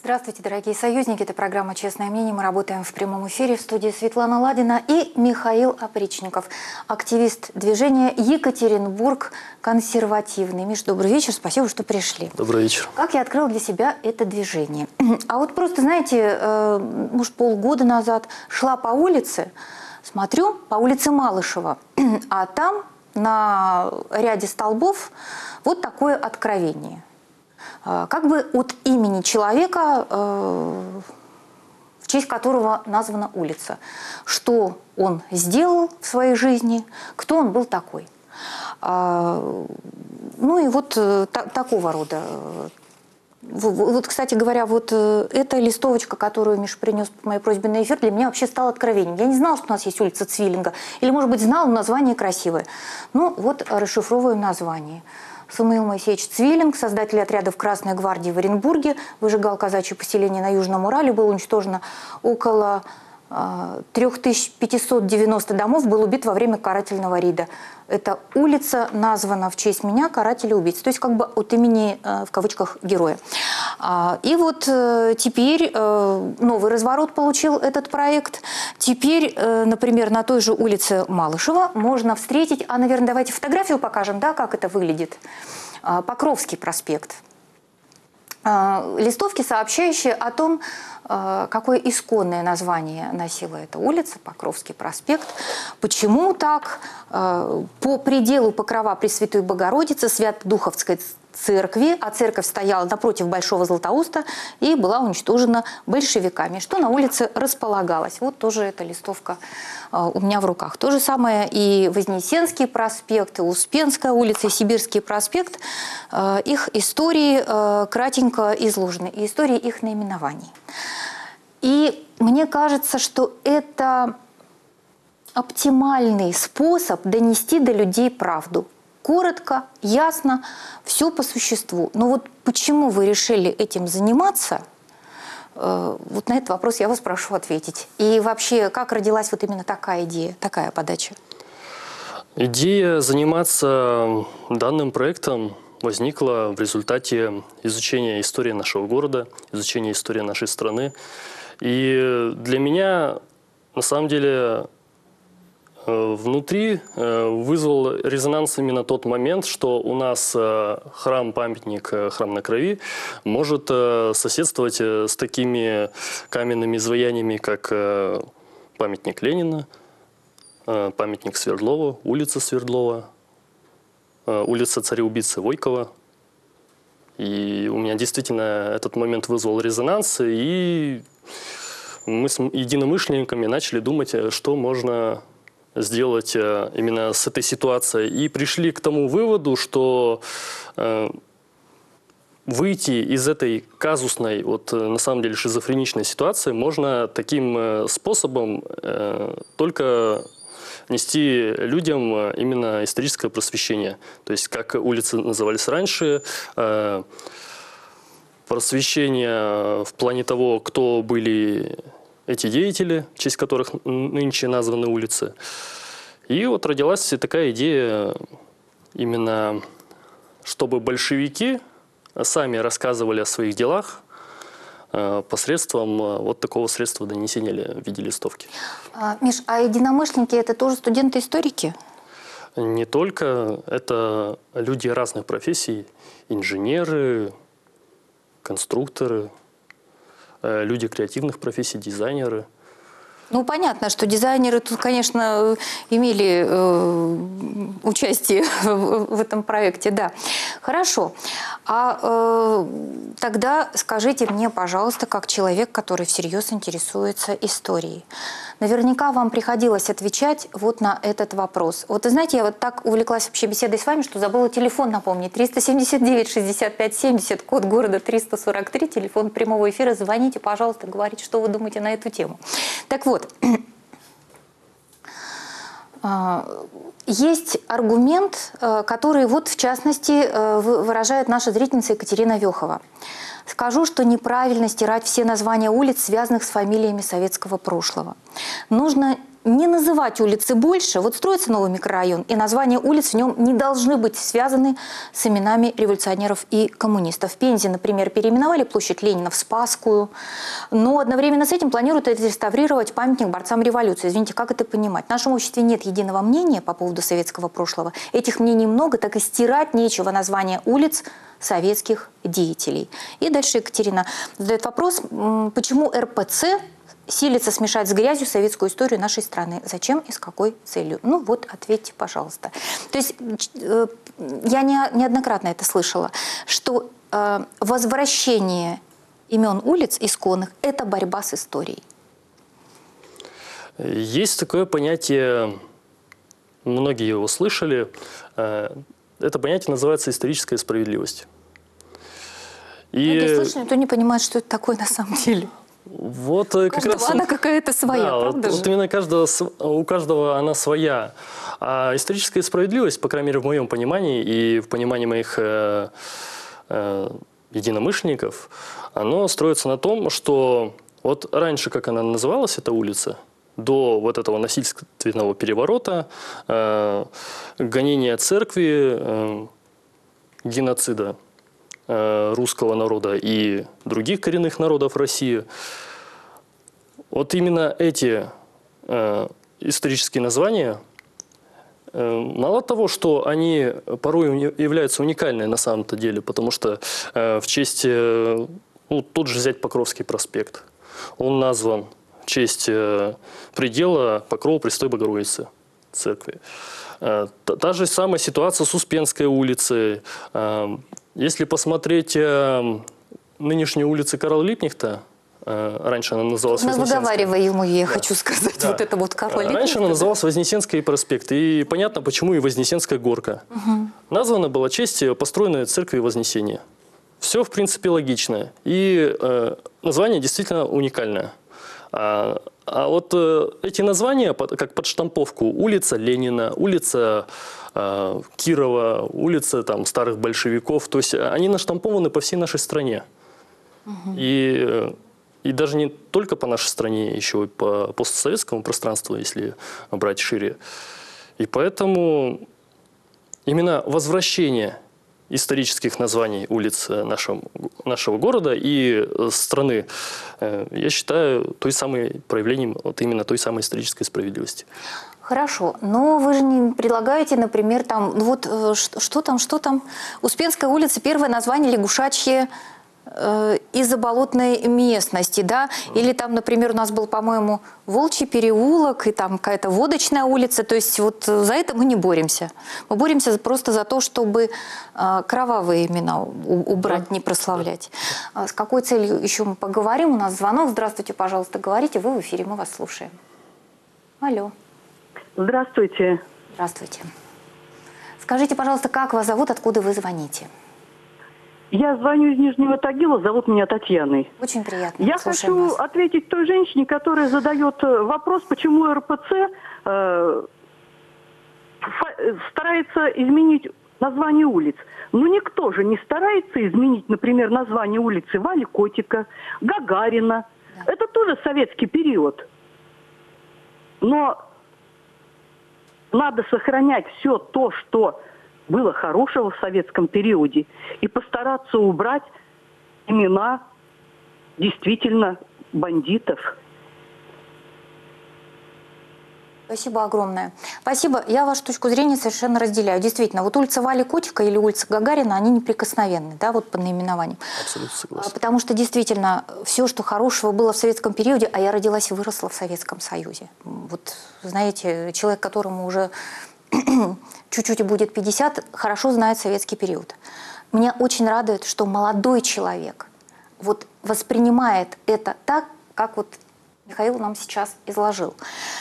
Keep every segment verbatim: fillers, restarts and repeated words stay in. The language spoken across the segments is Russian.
Здравствуйте, дорогие союзники. Это программа «Честное мнение». Мы работаем в прямом эфире. В студии Светлана Ладина и Михаил Опричников, активист движения «Екатеринбург консервативный». Миш, добрый вечер. Спасибо, что пришли. Добрый вечер. Как я открыл для себя это движение? А вот просто, знаете, может, полгода назад шла по улице, смотрю, по улице Малышева, а там на ряде столбов вот такое откровение. Как бы от имени человека, в честь которого названа улица. Что он сделал в своей жизни, кто он был такой. Ну и вот такого рода. Вот, кстати говоря, вот эта листовочка, которую Миша принес по моей просьбе на эфир, для меня вообще стала откровением. Я не знала, что у нас есть улица Цвиллинга. Или, может быть, знала, но название красивое. Ну, вот расшифровываем название. Самуил Моисеевич Цвиллинг, создатель отрядов Красной гвардии в Оренбурге, выжигал казачье поселение на Южном Урале, было уничтожено около э, три тысячи пятьсот девяносто домов, был убит во время карательного рейда. Эта улица названа в честь меня, карателя-убийцы, то есть как бы от имени, э, в кавычках, героя. А, и вот э, теперь э, новый разворот получил этот проект. Теперь, э, например, на той же улице Малышева можно встретить, а, наверное, давайте фотографию покажем, да, как это выглядит. А, Покровский проспект. А, листовки, сообщающие о том, какое исконное название носила эта улица, Покровский проспект. Почему так? По пределу покрова Пресвятой Богородицы, Свято-Духовской церкви, а церковь стояла напротив Большого Златоуста и была уничтожена большевиками, что на улице располагалось. Вот тоже эта листовка у меня в руках. То же самое и Вознесенский проспект, и Успенская улица, и Сибирский проспект. Их истории кратенько изложены, и истории их наименований. И мне кажется, что это оптимальный способ донести до людей правду. Коротко, ясно, все по существу. Но вот почему вы решили этим заниматься? Вот на этот вопрос я вас прошу ответить. И вообще, как родилась вот именно такая идея, такая подача? Идея заниматься данным проектом возникла в результате изучения истории нашего города, изучения истории нашей страны. И для меня, на самом деле, внутри вызвал резонанс именно тот момент, что у нас храм-памятник, храм на крови, может соседствовать с такими каменными изваяниями, как памятник Ленина, памятник Свердлова, улица Свердлова, улица цареубийцы Войкова. И у меня действительно этот момент вызвал резонанс, и мы с единомышленниками начали думать, что можно сделать именно с этой ситуацией. И пришли к тому выводу, что э, выйти из этой казусной, вот, на самом деле шизофреничной ситуации можно таким способом э, только нести людям именно историческое просвещение. То есть, как улицы назывались раньше, э, просвещение в плане того, кто были эти деятели, в честь которых нынче названы улицы. И вот родилась такая идея, именно чтобы большевики сами рассказывали о своих делах э, посредством вот такого средства донесения в виде листовки. А, Миш, а единомышленники – это тоже студенты-историки? Не только. Это люди разных профессий. Инженеры, конструкторы, люди креативных профессий, дизайнеры. Ну, понятно, что дизайнеры тут, конечно, имели э, участие в, в этом проекте, да. Хорошо. А э, тогда скажите мне, пожалуйста, как человек, который всерьез интересуется историей. Наверняка вам приходилось отвечать вот на этот вопрос. Вот, вы знаете, я вот так увлеклась вообще беседой с вами, что забыла телефон напомнить. триста семьдесят девять шестьдесят пять семьдесят, код города триста сорок три, телефон прямого эфира. Звоните, пожалуйста, говорите, что вы думаете на эту тему. Так вот, есть аргумент, который вот в частности выражает наша зрительница Екатерина Вехова. Скажу, что неправильно стирать все названия улиц, связанных с фамилиями советского прошлого. Нужно не называть улицы больше. Вот строится новый микрорайон, и названия улиц в нем не должны быть связаны с именами революционеров и коммунистов. В Пензе, например, переименовали площадь Ленина в Спасскую, но одновременно с этим планируют отреставрировать памятник борцам революции. Извините, как это понимать? В нашем обществе нет единого мнения по поводу советского прошлого. Этих мнений много, так и стирать нечего название улиц советских деятелей. И дальше Екатерина задает вопрос, почему эр пэ цэ силится смешать с грязью советскую историю нашей страны. Зачем и с какой целью? Ну вот, ответьте, пожалуйста. То есть э, я не, неоднократно это слышала, что э, возвращение имен улиц исконных – это борьба с историей. Есть такое понятие, многие его слышали, э, это понятие называется историческая справедливость. И... Многие слышали, кто не понимает, что это такое на самом деле. Вот как раз она какая-то своя, да, правда вот, же? вот именно каждого, у каждого она своя. А историческая справедливость, по крайней мере, в моем понимании и в понимании моих э, э, единомышленников, оно строится на том, что вот раньше, как она называлась, эта улица, до вот этого насильственного переворота, э, гонения церкви, э, геноцида русского народа и других коренных народов России. Вот именно эти э, исторические названия, э, мало того, что они порой являются уникальными на самом-то деле, потому что э, в честь, э, ну, тут же взять Покровский проспект, он назван в честь э, предела Покрова Пресвятой Богородицы церкви. Э, та, та же самая ситуация с Успенской улицей. Э, Если посмотреть э, нынешнюю улицу Карла Липкнехта, э, раньше она называлась Вознесенская. Выговаривай ему, я Да. хочу сказать, Да. вот это вот Карла Липкнехта. Раньше она называлась Вознесенский проспект, и понятно, почему и Вознесенская горка. Угу. Названа была в честь построенной церкви Вознесения. Все, в принципе, логично. И э, название действительно уникальное. А, а вот э, эти названия, под, как под штамповку, улица Ленина, улица э, Кирова, улица там, старых большевиков, то есть они наштампованы по всей нашей стране. Угу. И, и даже не только по нашей стране, еще и по постсоветскому пространству, если брать шире. И поэтому именно возвращение исторических названий улиц нашего, нашего города и страны, я считаю, той самой проявлением вот именно той самой исторической справедливости. Хорошо, но вы же не предлагаете, например, там, ну вот что, что там, что там, Успенская улица, первое название лягушачье э, из-за болотной местности, да, или там, например, у нас был, по-моему, Волчий переулок и там какая-то водочная улица, то есть вот за это мы не боремся. Мы боремся просто за то, чтобы э, кровавые имена убрать, да, не прославлять. Да. С какой целью еще мы поговорим? У нас звонок. Здравствуйте, пожалуйста, говорите, вы в эфире, мы вас слушаем. Алло. Здравствуйте. Здравствуйте. Скажите, пожалуйста, как вас зовут, откуда вы звоните? Я звоню из Нижнего Тагила, зовут меня Татьяной. Очень приятно. Я Слушаем хочу вас. ответить той женщине, которая задает вопрос, почему эр пэ цэ э, старается изменить название улиц. Ну никто же не старается изменить, например, название улицы Вали Котика, Гагарина. Да. Это тоже советский период. Но надо сохранять все то, что было хорошего в советском периоде, и постараться убрать имена действительно бандитов. Спасибо огромное. Спасибо. Я вашу точку зрения совершенно разделяю. Действительно, вот улица Вали Котика или улица Гагарина, они неприкосновенны, да, вот по наименованию. Абсолютно согласен. Потому что действительно все, что хорошего было в советском периоде, а я родилась и выросла в Советском Союзе. Вот, знаете, человек, которому уже чуть-чуть будет пятьдесят, хорошо знает советский период. Меня очень радует, что молодой человек вот воспринимает это так, как вот Михаил нам сейчас изложил.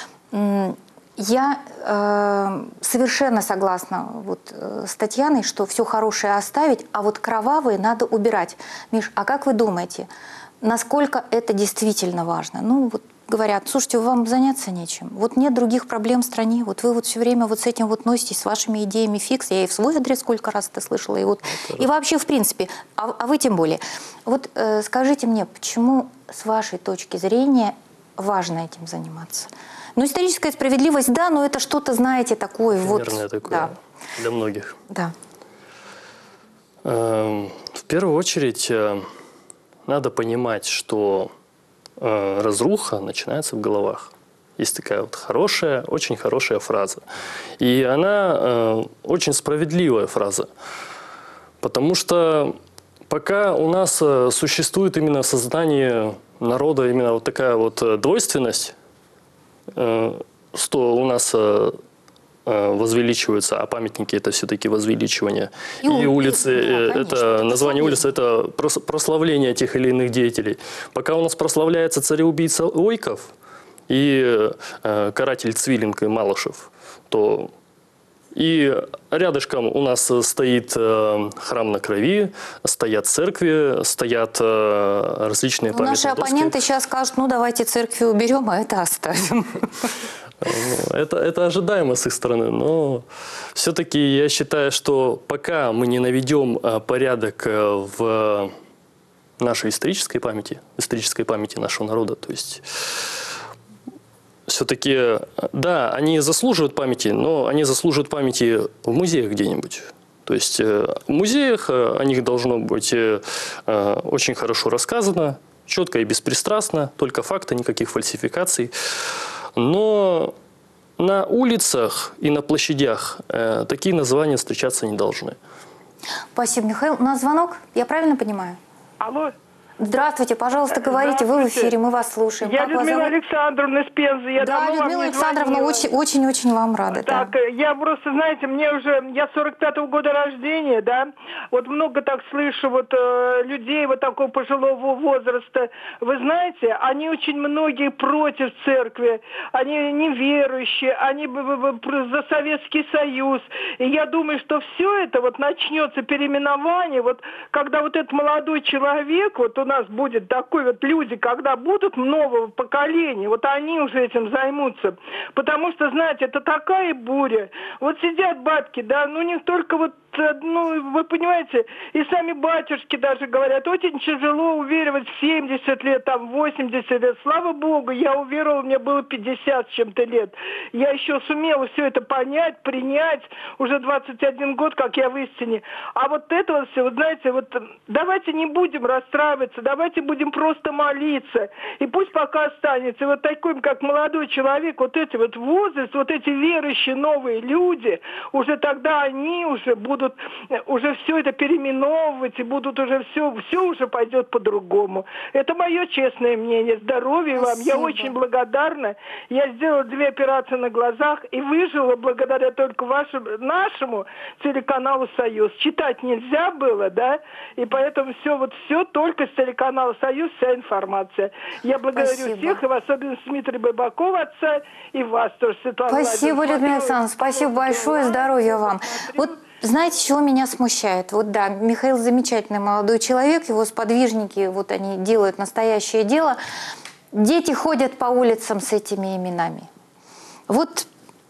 Я э, совершенно согласна вот, э, с Татьяной, что все хорошее оставить, а вот кровавые надо убирать. Миш, а как вы думаете, насколько это действительно важно? Ну, вот говорят, слушайте, вам заняться нечем. Вот нет других проблем в стране. Вот вы вот все время вот с этим вот носитесь, с вашими идеями фикс. Я и в свой адрес сколько раз это слышала. И, вот, и вообще, в принципе, а, а вы тем более. Вот э, скажите мне, почему, с вашей точки зрения, важно этим заниматься. Но историческая справедливость, да, но это что-то, знаете, такое Примерное вот... такое Да. для многих. Да. В первую очередь надо понимать, что разруха начинается в головах. Есть такая вот хорошая, очень хорошая фраза. И она очень справедливая фраза. Потому что пока у нас существует именно в сознании народа именно вот такая вот двойственность, что у нас возвеличиваются, а памятники это все-таки возвеличивание. И, и улицы, да, конечно, это название улицы, это прославление тех или иных деятелей. Пока у нас прославляется цареубийца Ойков и э, каратель Цвилинг и Малышев, то и рядышком у нас стоит э, храм на крови, стоят церкви, стоят э, различные памятные доски. Наши оппоненты сейчас скажут, ну давайте церкви уберем, а это оставим. Это, это ожидаемо с их стороны, но все-таки я считаю, что пока мы не наведем порядок в нашей исторической памяти, исторической памяти нашего народа, то есть все-таки, да, они заслуживают памяти, но они заслуживают памяти в музеях где-нибудь. То есть в музеях о них должно быть очень хорошо рассказано, четко и беспристрастно, только факты, никаких фальсификаций. Но на улицах и на площадях э, такие названия встречаться не должны. Спасибо, Михаил. У нас звонок, я правильно понимаю? Алло. Здравствуйте, пожалуйста, говорите, вы в эфире, мы вас слушаем. Я как Людмила Александровна из Пензы. Я да, Людмила Александровна, очень-очень вам рада. Так, да. я просто, знаете, мне уже, я сорок пятого года рождения, да, вот много так слышу вот э, людей вот такого пожилого возраста. Вы знаете, они очень многие против церкви, они неверующие, они за Советский Союз. И я думаю, что все это вот начнется переименование, вот когда вот этот молодой человек, вот он у нас будет такой вот люди, когда будут нового поколения, вот они уже этим займутся. Потому что, знаете, это такая буря. Вот сидят бабки, да, ну у них только вот, ну, вы понимаете, и сами батюшки даже говорят, очень тяжело уверовать в семьдесят лет, там, восемьдесят лет. Слава Богу, я уверовала, мне было пятьдесят с чем-то лет. Я еще сумела все это понять, принять, уже двадцать один год, как я в истине. А вот это вот все, вот знаете, вот давайте не будем расстраиваться, давайте будем просто молиться. И пусть пока останется. И вот такой, как молодой человек, вот эти вот возраст, вот эти верующие новые люди, уже тогда они уже будут, уже все это переименовывать, и будут уже все, все уже пойдет по-другому. Это мое честное мнение. Здоровья вам. Я очень благодарна. Я сделала две операции на глазах и выжила благодаря только вашему, нашему телеканалу «Союз». Читать нельзя было, да, и поэтому все, вот все только с телеканала «Союз», вся информация. Я благодарю Спасибо. Всех, и в особенности Дмитрия Бабакова, отца, и вас тоже, Светлана. Спасибо, Людмила Александровна, спасибо большое, здоровья вам. Вот знаете, чего меня смущает? Вот да, Михаил замечательный молодой человек, его сподвижники, вот они делают настоящее дело. Дети ходят по улицам с этими именами. Вот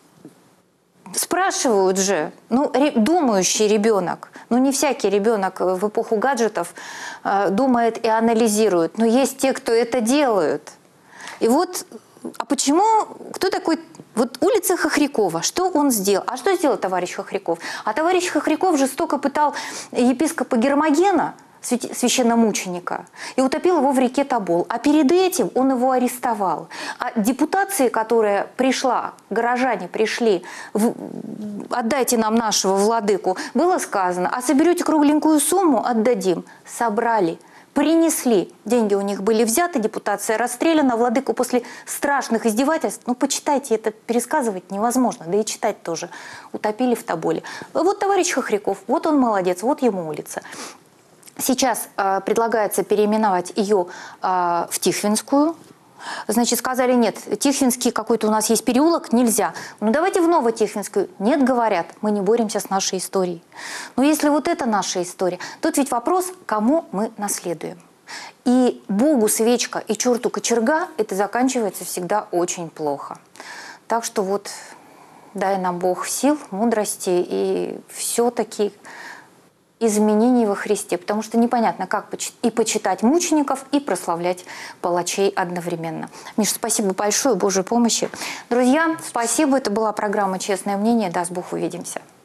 спрашивают же, ну, ре, думающий ребенок, ну, не всякий ребенок в эпоху гаджетов э, думает и анализирует, но есть те, кто это делают. И вот, а почему, кто такой, вот улица Хохрякова, что он сделал? А что сделал товарищ Хохряков? А товарищ Хохряков жестоко пытал епископа Гермогена, священномученика, и утопил его в реке Тобол. А перед этим он его арестовал. А депутация, которая пришла, горожане пришли, в, отдайте нам нашего владыку, было сказано, а соберете кругленькую сумму, отдадим. Собрали. Принесли. Деньги у них были взяты, депутация расстреляна, владыку после страшных издевательств, ну, почитайте, это пересказывать невозможно, да и читать тоже, утопили в Тоболе. Вот товарищ Хохряков, вот он молодец, вот ему улица. Сейчас э, предлагается переименовать ее э, в Тихвинскую. Значит, сказали, нет, Тихвинский какой-то у нас есть переулок, нельзя. Ну, давайте в Новотихвинскую. Нет, говорят, мы не боремся с нашей историей. Но если вот это наша история, тут ведь вопрос, кому мы наследуем. И Богу свечка, и черту кочерга, это заканчивается всегда очень плохо. Так что вот дай нам Бог сил, мудрости и все-таки изменений во Христе, потому что непонятно, как и почитать мучеников, и прославлять палачей одновременно. Миша, спасибо большое, Божьей помощи. Друзья, спасибо. Это была программа «Честное мнение». Даст Бог, увидимся.